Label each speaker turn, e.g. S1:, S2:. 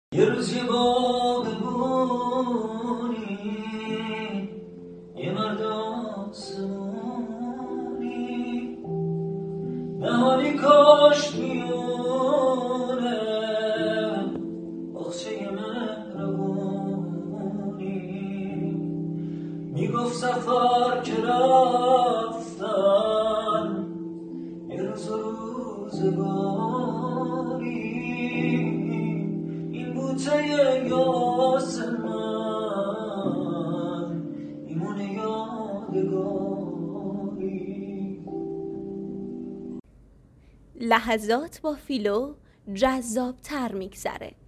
S1: یه روز یه باغ بونی، یه مرد آسمونی، نهانی کاشت میونه بخچه مهربونی، میگفت سفر که رفتن یه روز و روزگاری، این بوته یاس من میمونه یادگاری.
S2: لحظات با فیلو جذاب تر میگذره.